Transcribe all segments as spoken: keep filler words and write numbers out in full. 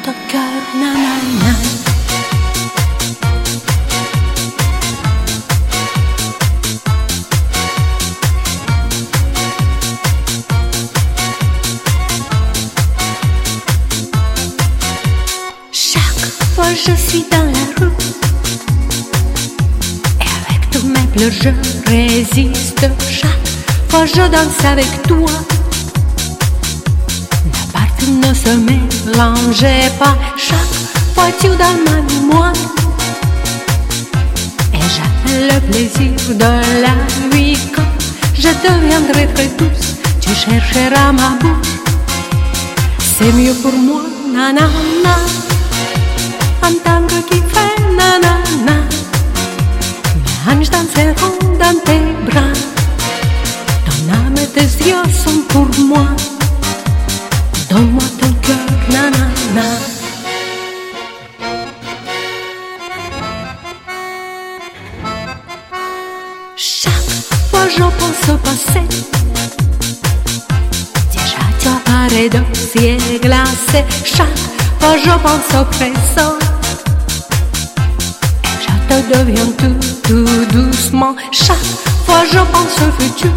ton cœur, nanana. Chaque fois je suis dans la rue et avec tous mes pleurs je résiste. Chaque fois je danse avec toi. Ne se mélangez pas. Chaque fois tu dans ma mémoire et j'ai le plaisir de la vie. Quand je deviendrai très douce, tu chercheras ma bouche. C'est mieux pour moi, nanana. Entendre qui fait nanana. Mes hanches danseront dans tes bras. Ton âme et tes yeux sont pour moi. Donne-moi ton cœur, nanana. Chaque fois je pense au passé. Déjà tu apparais dans le ciel glacé. Chaque fois je pense au présent. Et je te deviens tout, tout doucement. Chaque fois je pense au futur.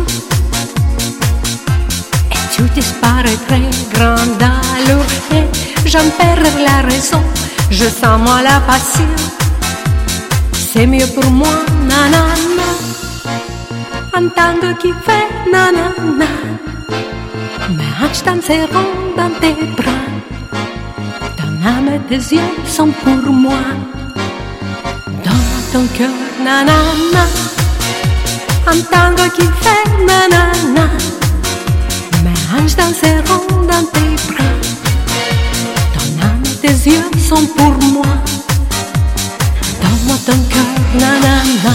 Tu disparaîtrais grand allure et j'en perds la raison. Je sens moi la passion. C'est mieux pour moi, nanana. Entendre qui fait nanana. Mes hanches danseront dans tes bras. Ton âme et tes yeux sont pour moi. Donne ton cœur, nanana. Entendre qui fait nanana. Mes hanches danseront dans tes bras. Ton âme et tes yeux sont pour moi. Donne-moi ton cœur, nanana.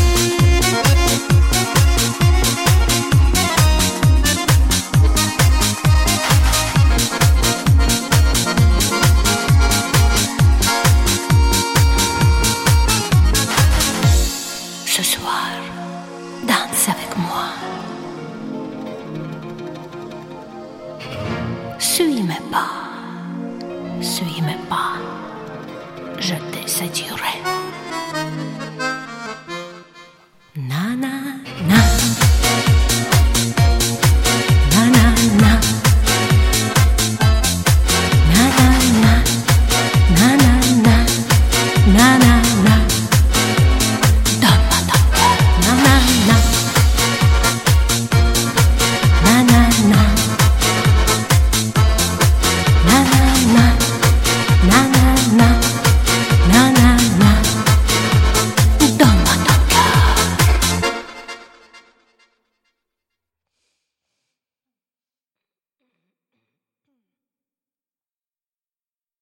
Ce soir, danse avec moi. Suis mes pas, suis mes pas, je te séduirai.